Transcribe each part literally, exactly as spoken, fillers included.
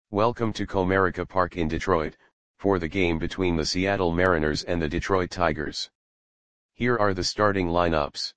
Welcome to Comerica Park in Detroit, for the game between the Seattle Mariners and the Detroit Tigers. Here are the starting lineups.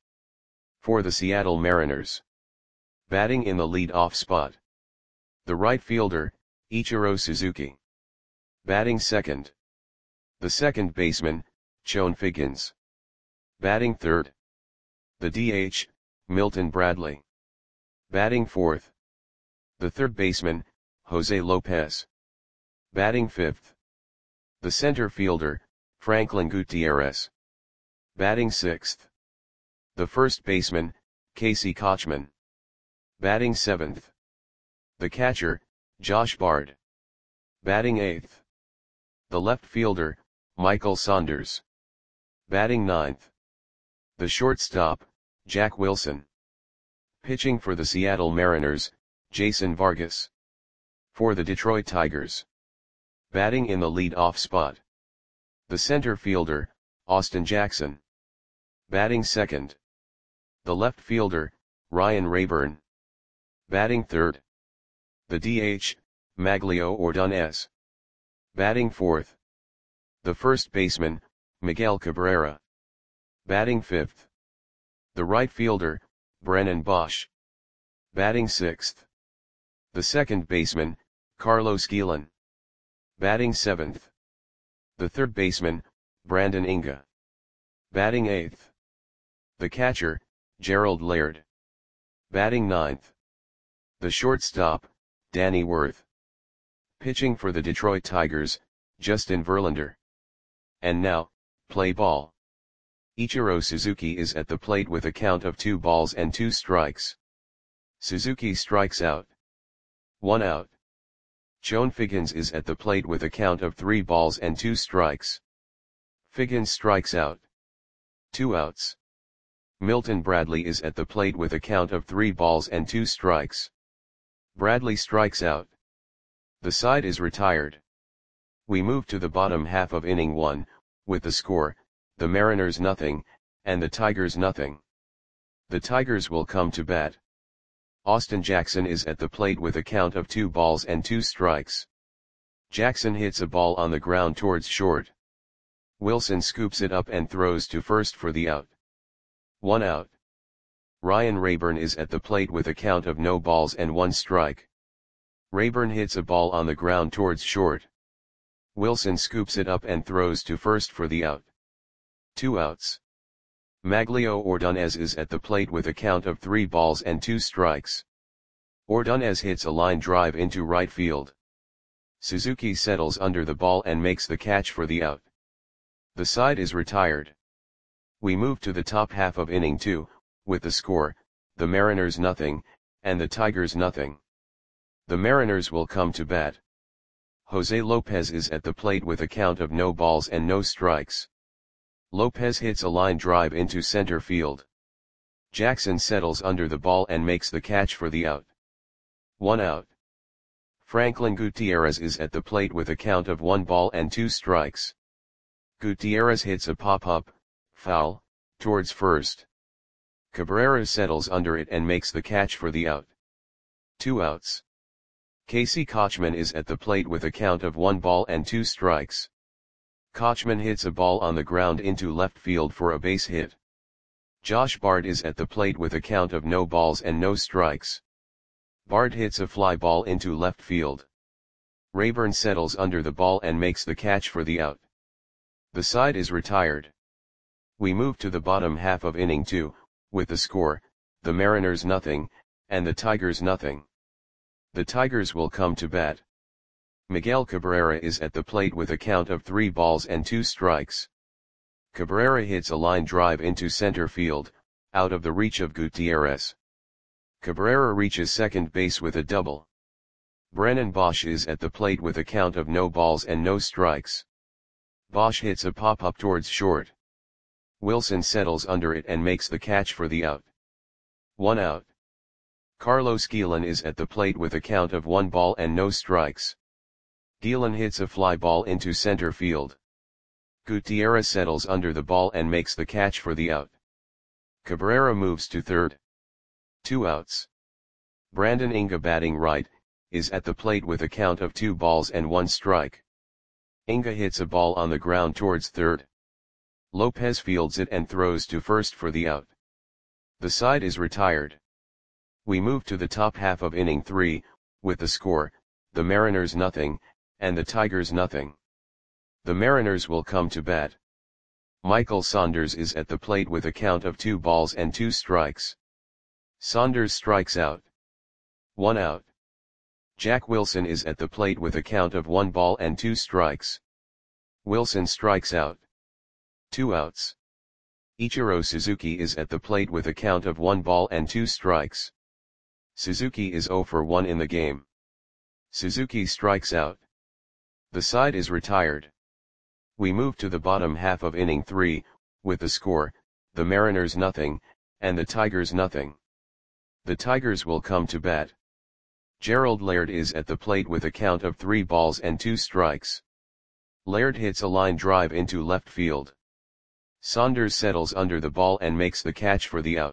For the Seattle Mariners. Batting in the lead-off spot. The right fielder, Ichiro Suzuki. Batting second. The second baseman, Chone Figgins. Batting third. The D H, Milton Bradley. Batting fourth. The third baseman, Jose Lopez. Batting fifth. The center fielder, Franklin Gutierrez. Batting sixth. The first baseman, Casey Kotchman. Batting seventh. The catcher, Josh Bard. Batting eighth. The left fielder, Michael Saunders. Batting ninth. The shortstop, Jack Wilson. Pitching for the Seattle Mariners, Jason Vargas. For the Detroit Tigers. Batting in the lead-off spot. The center fielder, Austin Jackson. Batting second. The left fielder, Ryan Rayburn. Batting third. The D H, Maglio Ordonez. Batting fourth. The first baseman, Miguel Cabrera. Batting fifth. The right fielder, Brennan Bosch. Batting sixth. The second baseman, Carlos Guillen. Batting seventh. The third baseman, Brandon Inga. Batting eighth. The catcher, Gerald Laird. Batting ninth. The shortstop, Danny Worth. Pitching for the Detroit Tigers, Justin Verlander. And now, play ball. Ichiro Suzuki is at the plate with a count of two balls and two strikes. Suzuki strikes out. One out. Chone Figgins is at the plate with a count of three balls and two strikes. Figgins strikes out. Two outs. Milton Bradley is at the plate with a count of three balls and two strikes. Bradley strikes out. The side is retired. We move to the bottom half of inning one, with the score, the Mariners nothing, and the Tigers nothing. The Tigers will come to bat. Austin Jackson is at the plate with a count of two balls and two strikes. Jackson hits a ball on the ground towards short. Wilson scoops it up and throws to first for the out. One out. Ryan Rayburn is at the plate with a count of no balls and one strike. Rayburn hits a ball on the ground towards short. Wilson scoops it up and throws to first for the out. Two outs. Maglio Ordonez is at the plate with a count of three balls and two strikes. Ordonez hits a line drive into right field. Suzuki settles under the ball and makes the catch for the out. The side is retired. We move to the top half of inning two, with the score, the Mariners nothing, and the Tigers nothing. The Mariners will come to bat. Jose Lopez is at the plate with a count of no balls and no strikes. Lopez hits a line drive into center field. Jackson settles under the ball and makes the catch for the out. One out. Franklin Gutierrez is at the plate with a count of one ball and two strikes. Gutierrez hits a pop-up, foul, towards first. Cabrera settles under it and makes the catch for the out. Two outs. Casey Kotchman is at the plate with a count of one ball and two strikes. Kotchman hits a ball on the ground into left field for a base hit. Josh Bard is at the plate with a count of no balls and no strikes. Bard hits a fly ball into left field. Rayburn settles under the ball and makes the catch for the out. The side is retired. We move to the bottom half of inning two, with the score, the Mariners nothing, and the Tigers nothing. The Tigers will come to bat. Miguel Cabrera is at the plate with a count of three balls and two strikes. Cabrera hits a line drive into center field, out of the reach of Gutierrez. Cabrera reaches second base with a double. Brennan Bosch is at the plate with a count of no balls and no strikes. Bosch hits a pop-up towards short. Wilson settles under it and makes the catch for the out. One out. Carlos Guillen is at the plate with a count of one ball and no strikes. Guillen hits a fly ball into center field. Gutierrez settles under the ball and makes the catch for the out. Cabrera moves to third. Two outs. Brandon Inga batting right, is at the plate with a count of two balls and one strike. Inga hits a ball on the ground towards third. Lopez fields it and throws to first for the out. The side is retired. We move to the top half of inning three, with the score, the Mariners nothing, and the Tigers nothing. The Mariners will come to bat. Michael Saunders is at the plate with a count of two balls and two strikes. Saunders strikes out. One out. Jack Wilson is at the plate with a count of one ball and two strikes. Wilson strikes out. Two outs. Ichiro Suzuki is at the plate with a count of one ball and two strikes. Suzuki is zero for one in the game. Suzuki strikes out. The side is retired. We move to the bottom half of inning three, with the score, the Mariners nothing, and the Tigers nothing. The Tigers will come to bat. Gerald Laird is at the plate with a count of three balls and two strikes. Laird hits a line drive into left field. Saunders settles under the ball and makes the catch for the out.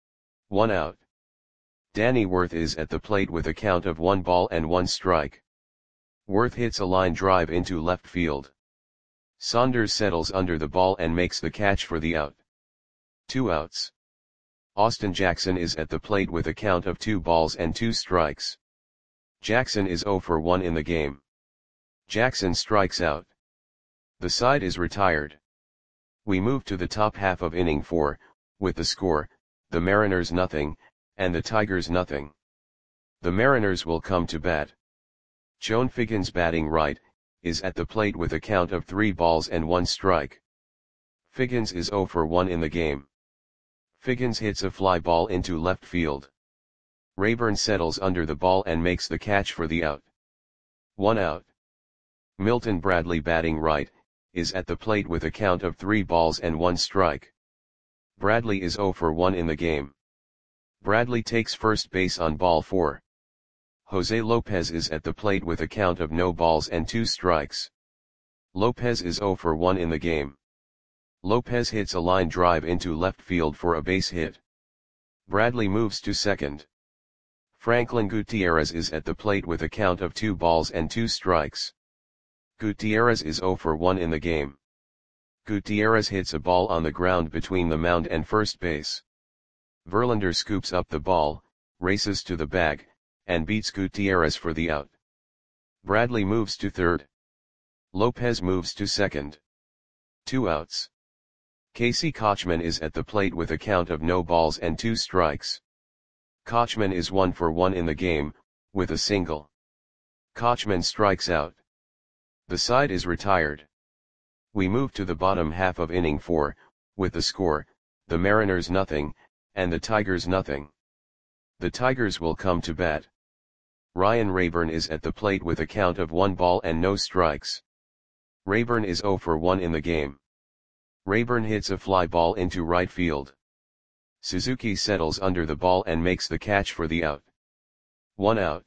One out. Danny Worth is at the plate with a count of one ball and one strike. Worth hits a line drive into left field. Saunders settles under the ball and makes the catch for the out. Two outs. Austin Jackson is at the plate with a count of two balls and two strikes. Jackson is zero for one in the game. Jackson strikes out. The side is retired. We move to the top half of inning four, with the score, the Mariners nothing, and the Tigers nothing. The Mariners will come to bat. Joan Figgins batting right, is at the plate with a count of three balls and one strike. Figgins is zero for one in the game. Figgins hits a fly ball into left field. Rayburn settles under the ball and makes the catch for the out. One out. Milton Bradley batting right, is at the plate with a count of three balls and one strike. Bradley is zero for one in the game. Bradley takes first base on ball four. Jose Lopez is at the plate with a count of no balls and two strikes. Lopez is zero for one in the game. Lopez hits a line drive into left field for a base hit. Bradley moves to second. Franklin Gutierrez is at the plate with a count of two balls and two strikes. Gutierrez is zero for one in the game. Gutierrez hits a ball on the ground between the mound and first base. Verlander scoops up the ball, races to the bag, and beats Gutierrez for the out. Bradley moves to third. Lopez moves to second. Two outs. Casey Kotchman is at the plate with a count of no balls and two strikes. Kotchman is one for one in the game, with a single. Kotchman strikes out. The side is retired. We move to the bottom half of inning four, with the score, the Mariners nothing, and the Tigers nothing. The Tigers will come to bat. Ryan Rayburn is at the plate with a count of one ball and no strikes. Rayburn is zero for one in the game. Rayburn hits a fly ball into right field. Suzuki settles under the ball and makes the catch for the out. One out.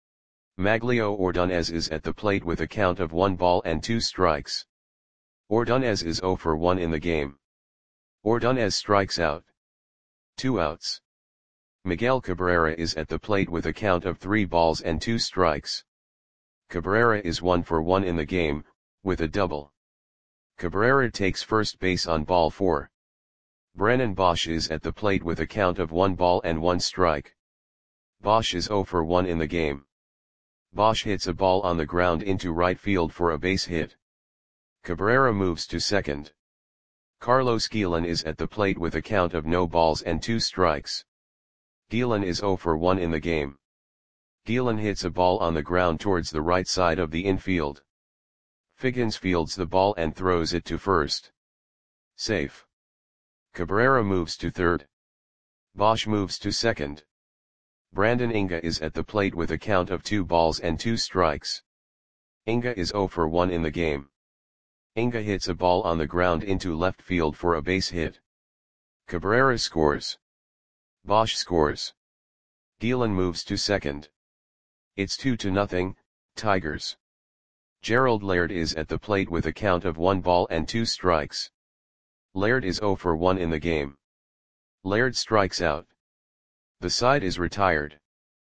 Maglio Ordonez is at the plate with a count of one ball and two strikes. Ordonez is zero for one in the game. Ordonez strikes out. Two outs. Miguel Cabrera is at the plate with a count of three balls and two strikes. Cabrera is one for one in the game, with a double. Cabrera takes first base on ball four. Brennan Bosch is at the plate with a count of one ball and one strike. Bosch is zero for one in the game. Bosch hits a ball on the ground into right field for a base hit. Cabrera moves to second. Carlos Guillen is at the plate with a count of no balls and two strikes. Guillen is zero for one in the game. Guillen hits a ball on the ground towards the right side of the infield. Figgins fields the ball and throws it to first. Safe. Cabrera moves to third. Bosch moves to second. Brandon Inga is at the plate with a count of two balls and two strikes. Inga is zero for one in the game. Inga hits a ball on the ground into left field for a base hit. Cabrera scores. Bosch scores. Guillen moves to second. It's two to nothing, Tigers. Gerald Laird is at the plate with a count of one ball and two strikes. Laird is zero for one in the game. Laird strikes out. The side is retired.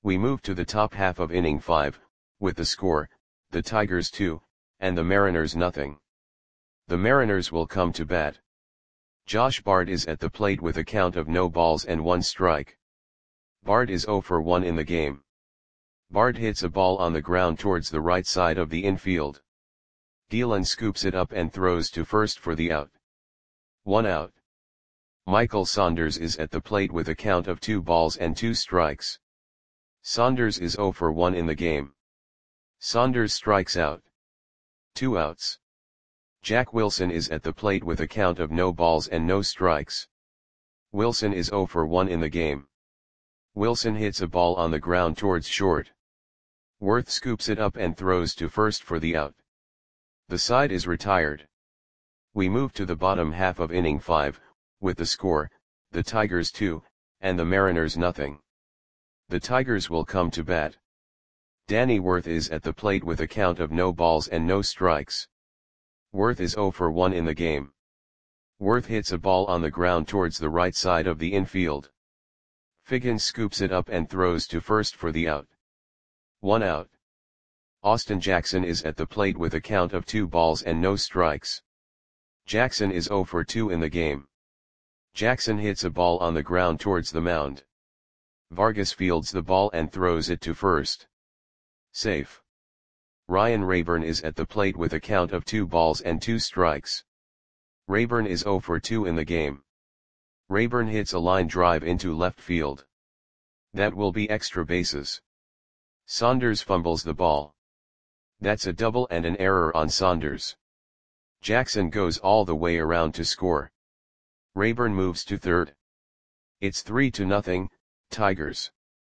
We move to the top half of inning five, with the score, the Tigers two, and the Mariners nothing. The Mariners will come to bat. Josh Bard is at the plate with a count of no balls and one strike. Bard is zero for one in the game. Bard hits a ball on the ground towards the right side of the infield. Gielan scoops it up and throws to first for the out. One out. Michael Saunders is at the plate with a count of two balls and two strikes. Saunders is zero for one in the game. Saunders strikes out. Two outs. Jack Wilson is at the plate with a count of no balls and no strikes. Wilson is zero for one in the game. Wilson hits a ball on the ground towards short. Worth scoops it up and throws to first for the out. The side is retired. We move to the bottom half of inning five, with the score, the Tigers two, and the Mariners nothing. The Tigers will come to bat. Danny Worth is at the plate with a count of no balls and no strikes. Worth is zero for one in the game. Worth hits a ball on the ground towards the right side of the infield. Figgins scoops it up and throws to first for the out. One out. Austin Jackson is at the plate with a count of two balls and no strikes. Jackson is zero for two in the game. Jackson hits a ball on the ground towards the mound. Vargas fields the ball and throws it to first. Safe. Ryan Rayburn is at the plate with a count of two balls and two strikes. Rayburn is zero for two in the game. Rayburn hits a line drive into left field. That will be extra bases. Saunders fumbles the ball. That's a double and an error on Saunders. Jackson goes all the way around to score. Rayburn moves to third. It's three to nothing, Tigers.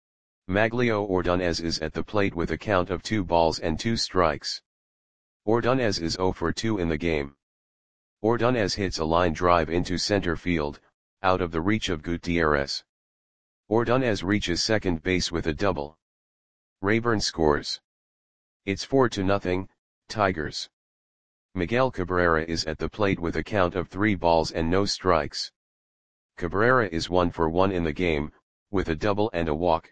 Maglio Ordonez is at the plate with a count of two balls and two strikes. Ordonez is zero for two in the game. Ordonez hits a line drive into center field, out of the reach of Gutierrez. Ordonez reaches second base with a double. Rayburn scores. It's four to nothing, Tigers. Miguel Cabrera is at the plate with a count of three balls and no strikes. Cabrera is one for one in the game, with a double and a walk.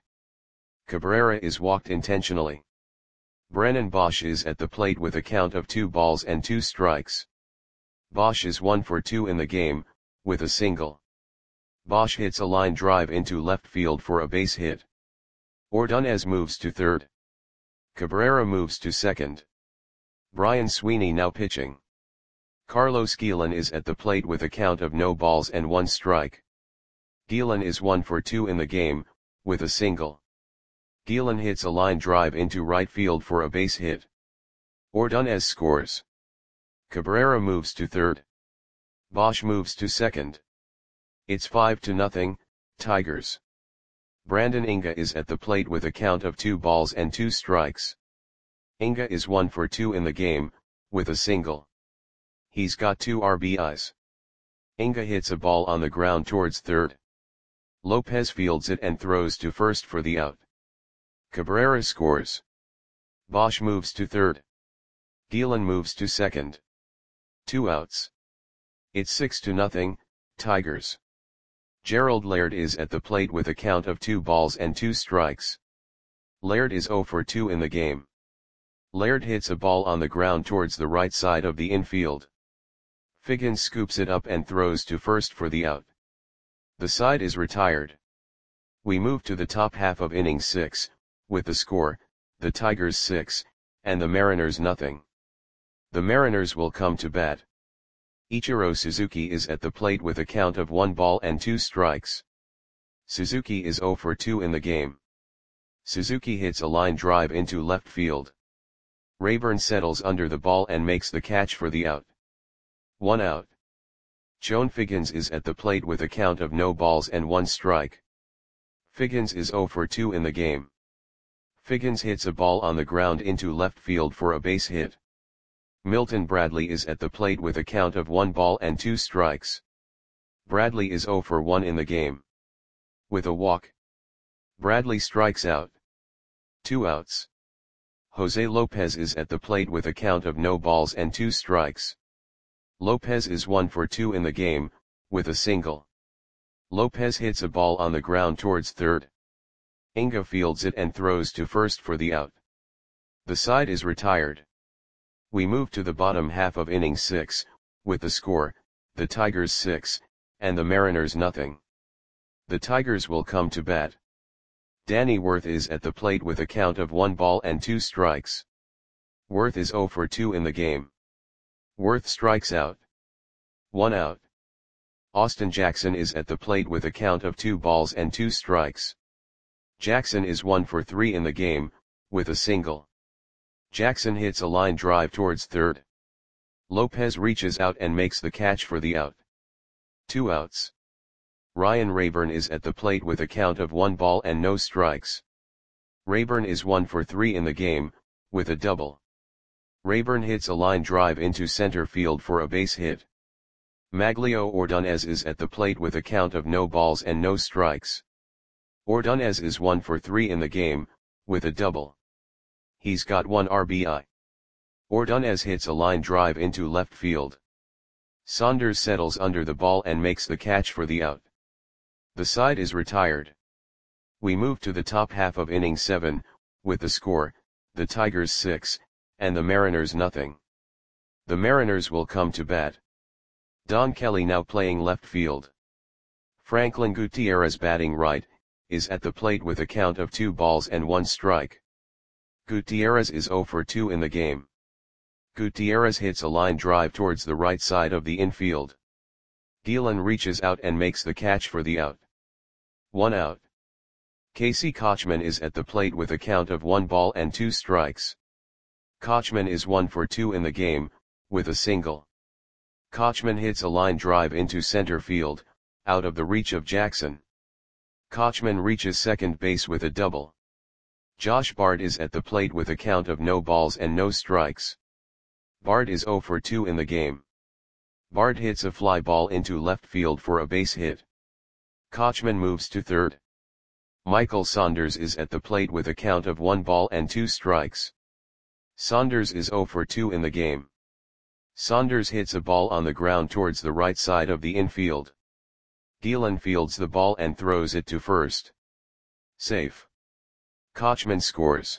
Cabrera is walked intentionally. Brennan Bosch is at the plate with a count of two balls and two strikes. Bosch is one for two in the game, with a single. Bosch hits a line drive into left field for a base hit. Ordonez moves to third. Cabrera moves to second. Brian Sweeney now pitching. Carlos Gielan is at the plate with a count of no balls and one strike. Gielan is one for two in the game, with a single. Gielan hits a line drive into right field for a base hit. Ordonez scores. Cabrera moves to third. Bosch moves to second. It's five to nothing, Tigers. Brandon Inga is at the plate with a count of two balls and two strikes. Inga is one for two in the game, with a single. He's got two R B Is. Inga hits a ball on the ground towards third. Lopez fields it and throws to first for the out. Cabrera scores. Bosch moves to third. Gielan moves to second. Two outs. It's six to nothing, Tigers. Gerald Laird is at the plate with a count of two balls and two strikes. Laird is zero for two in the game. Laird hits a ball on the ground towards the right side of the infield. Figgins scoops it up and throws to first for the out. The side is retired. We move to the top half of inning six, with the score, the Tigers six, and the Mariners nothing. The Mariners will come to bat. Ichiro Suzuki is at the plate with a count of one ball and two strikes. Suzuki is zero for two in the game. Suzuki hits a line drive into left field. Rayburn settles under the ball and makes the catch for the out. One out. Chone Figgins is at the plate with a count of no balls and one strike. Figgins is zero for two in the game. Figgins hits a ball on the ground into left field for a base hit. Milton Bradley is at the plate with a count of one ball and two strikes. Bradley is zero for one in the game. With a walk. Bradley strikes out. Two outs. Jose Lopez is at the plate with a count of no balls and two strikes. Lopez is one for two in the game, with a single. Lopez hits a ball on the ground towards third. Inga fields it and throws to first for the out. The side is retired. We move to the bottom half of inning six, with the score, the Tigers six, and the Mariners nothing. The Tigers will come to bat. Danny Worth is at the plate with a count of one ball and two strikes. Worth is oh for two in the game. Worth strikes out. One out. Austin Jackson is at the plate with a count of two balls and two strikes. Jackson is one for three in the game, with a single. Jackson hits a line drive towards third. Lopez reaches out and makes the catch for the out. Two outs. Ryan Rayburn is at the plate with a count of one ball and no strikes. Rayburn is one for three in the game, with a double. Rayburn hits a line drive into center field for a base hit. Maglio Ordonez is at the plate with a count of no balls and no strikes. Ordonez is one for three in the game, with a double. He's got one R B I. Ordonez hits a line drive into left field. Saunders settles under the ball and makes the catch for the out. The side is retired. We move to the top half of inning seven, with the score, the Tigers six, and the Mariners nothing. The Mariners will come to bat. Don Kelly now playing left field. Franklin Gutierrez batting right, is at the plate with a count of two balls and one strike. Gutierrez is oh for two in the game. Gutierrez hits a line drive towards the right side of the infield. Gielan reaches out and makes the catch for the out. One out. Casey Kochman is at the plate with a count of one ball and two strikes. Kochman is one for two in the game, with a single. Kochman hits a line drive into center field, out of the reach of Jackson. Kochman reaches second base with a double. Josh Bard is at the plate with a count of no balls and no strikes. Bard is oh for two in the game. Bard hits a fly ball into left field for a base hit. Kochman moves to third. Michael Saunders is at the plate with a count of one ball and two strikes. Saunders is oh for two in the game. Saunders hits a ball on the ground towards the right side of the infield. Gielan fields the ball and throws it to first. Safe. Kochman scores.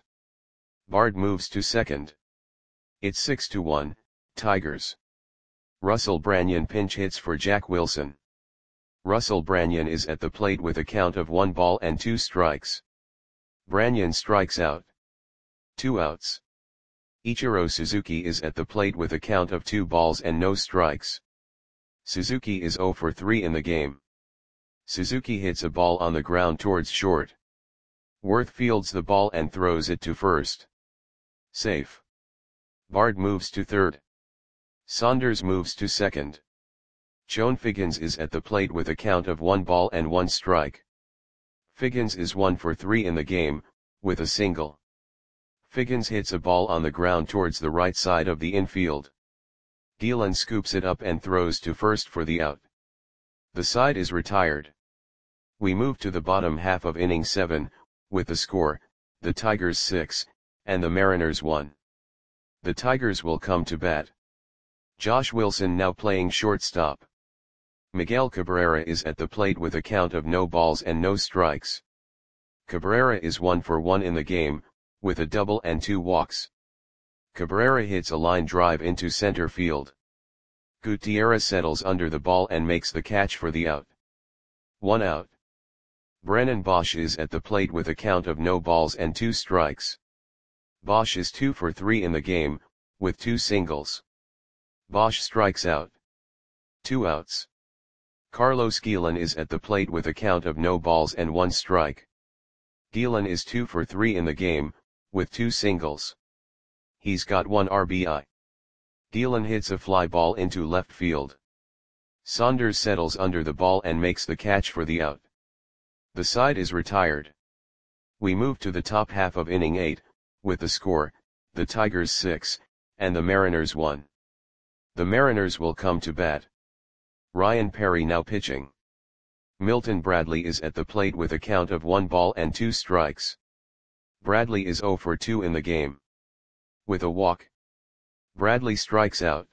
Bard moves to second. It's six to one, Tigers. Russell Branyan pinch hits for Jack Wilson. Russell Branyan is at the plate with a count of one ball and two strikes. Branyan strikes out. Two outs. Ichiro Suzuki is at the plate with a count of two balls and no strikes. Suzuki is oh for three in the game. Suzuki hits a ball on the ground towards short. Worth fields the ball and throws it to first. Safe. Bard moves to third. Saunders moves to second. Joan Figgins is at the plate with a count of one ball and one strike. Figgins is one for three in the game, with a single. Figgins hits a ball on the ground towards the right side of the infield. Gielan scoops it up and throws to first for the out. The side is retired. We move to the bottom half of inning seven, with the score, the Tigers six, and the Mariners one. The Tigers will come to bat. Josh Wilson now playing shortstop. Miguel Cabrera is at the plate with a count of no balls and no strikes. Cabrera is one for one in the game, with a double and two walks. Cabrera hits a line drive into center field. Gutierrez settles under the ball and makes the catch for the out. One out. Brennan Bosch is at the plate with a count of no balls and two strikes. Bosch is two for three in the game, with two singles. Bosch strikes out. Two outs. Carlos Gielan is at the plate with a count of no balls and one strike. Gielan is two for three in the game, with two singles. He's got one R B I. Gielan hits a fly ball into left field. Saunders settles under the ball and makes the catch for the out. The side is retired. We move to the top half of inning eight, with the score, the Tigers six, and the Mariners one. The Mariners will come to bat. Ryan Perry now pitching. Milton Bradley is at the plate with a count of one ball and two strikes. Bradley is oh for two in the game. With a walk. Bradley strikes out.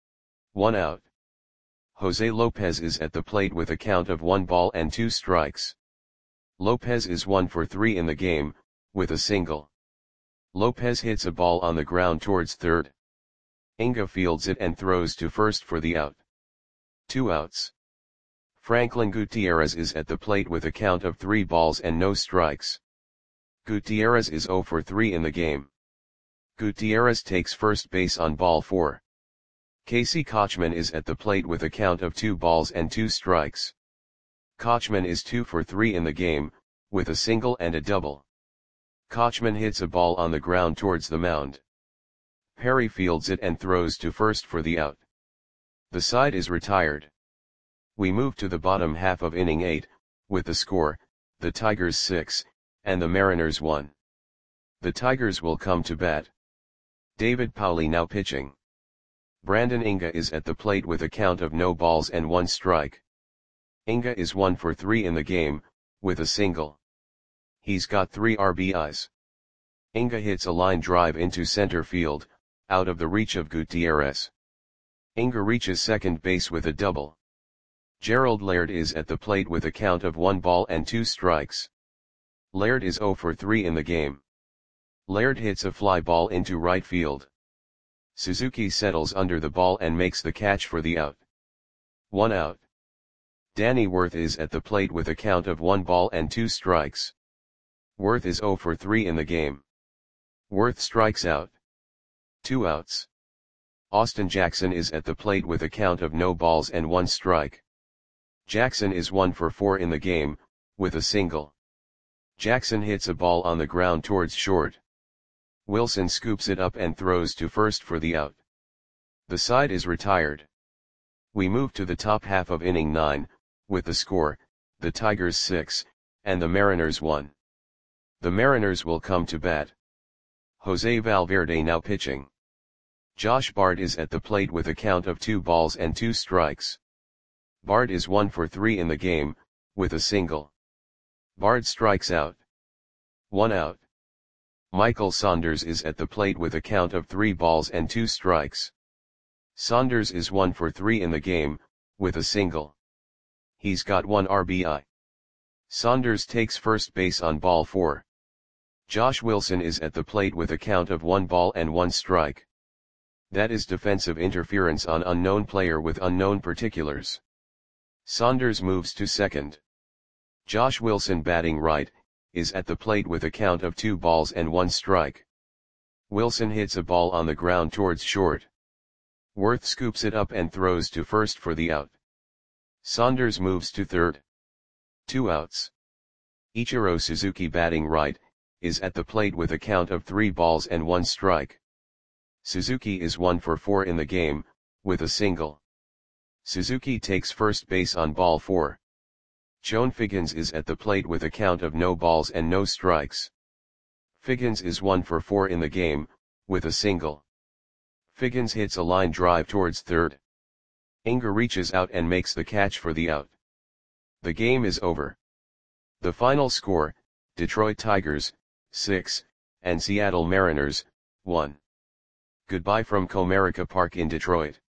One out. Jose Lopez is at the plate with a count of one ball and two strikes. Lopez is one for three in the game, with a single. Lopez hits a ball on the ground towards third. Inga fields it and throws to first for the out. Two outs. Franklin Gutierrez is at the plate with a count of three balls and no strikes. Gutierrez is zero for three in the game. Gutierrez takes first base on ball four. Casey Kochman is at the plate with a count of two balls and two strikes. Kochman is two for three in the game, with a single and a double. Kochman hits a ball on the ground towards the mound. Perry fields it and throws to first for the out. The side is retired. We move to the bottom half of inning eight, with the score, the Tigers six, and the Mariners one. The Tigers will come to bat. David Pauley now pitching. Brandon Inga is at the plate with a count of no balls and one strike. Inga is one for three in the game, with a single. He's got three R B Is. Inga hits a line drive into center field, out of the reach of Gutierrez. Inga reaches second base with a double. Gerald Laird is at the plate with a count of one ball and two strikes. Laird is zero for three in the game. Laird hits a fly ball into right field. Suzuki settles under the ball and makes the catch for the out. One out. Danny Worth is at the plate with a count of one ball and two strikes. Worth is zero for three in the game. Worth strikes out. Two outs. Austin Jackson is at the plate with a count of no balls and one strike. Jackson is one for four in the game, with a single. Jackson hits a ball on the ground towards short. Wilson scoops it up and throws to first for the out. The side is retired. We move to the top half of inning nine, with the score, the Tigers six, and the Mariners one. The Mariners will come to bat. Jose Valverde now pitching. Josh Bard is at the plate with a count of two balls and two strikes. Bard is one for three in the game, with a single. Bard strikes out. One out. Michael Saunders is at the plate with a count of three balls and two strikes. Saunders is one for three in the game, with a single. He's got one R B I. Saunders takes first base on ball four. Josh Wilson is at the plate with a count of one ball and one strike. That is defensive interference on unknown player with unknown particulars. Saunders moves to second. Josh Wilson, batting right, is at the plate with a count of two balls and one strike. Wilson hits a ball on the ground towards short. Worth scoops it up and throws to first for the out. Saunders moves to third. Two outs. Ichiro Suzuki, batting right, is at the plate with a count of three balls and one strike. Suzuki is one for four in the game, with a single. Suzuki takes first base on ball four. Joan Figgins is at the plate with a count of no balls and no strikes. Figgins is one for four in the game, with a single. Figgins hits a line drive towards third. Inga reaches out and makes the catch for the out. The game is over. The final score, Detroit Tigers, six, and Seattle Mariners, one. Goodbye from Comerica Park in Detroit.